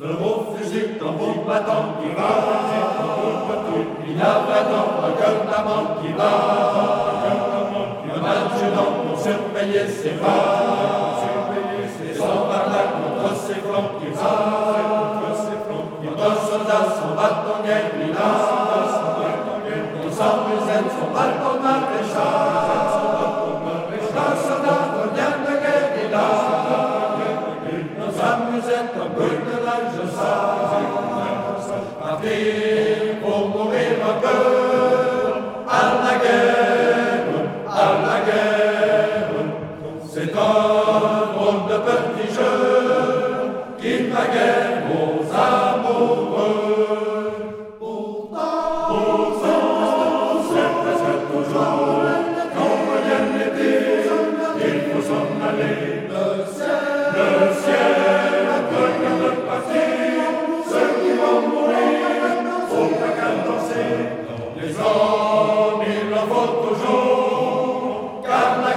Au fusil, tambour battant qui va, il y a 20 ans un gueulement qui va, un adjudant pour surveiller ses pas, et son barlac contre ses flancs qui va, un soldat son bâton guérilla, on s'amusait son bâton maréchal, un soldat revient de guérilla, on s'amusait un peu de l'âge sale, parti pour mourir un peu, à la guerre, c'est un drôle de petit jeu qui draguait aux amoureux. Pourtant, c'est presque toujours quand reviennent l'été, il faut s'en aller. Le ciel regarde partir, ceux qui vont mourir, faut pas qu'à danser. Les hommes, il leur faut toujours, car la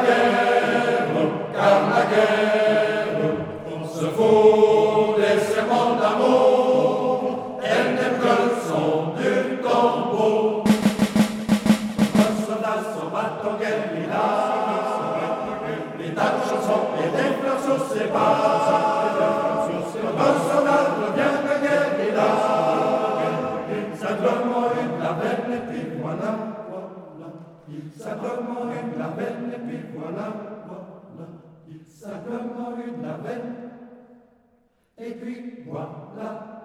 guerre, se fout des serments d'amour, elle n'aime que le son du tambour. Un soldat son bâton guérilla, les tas de chansons et des fleurs sur ses pas. Un soldat revient de guérilla, simplement une la veine et puis voilà. Simplement une la veine et puis voilà. Simplement une la veine et puis voilà.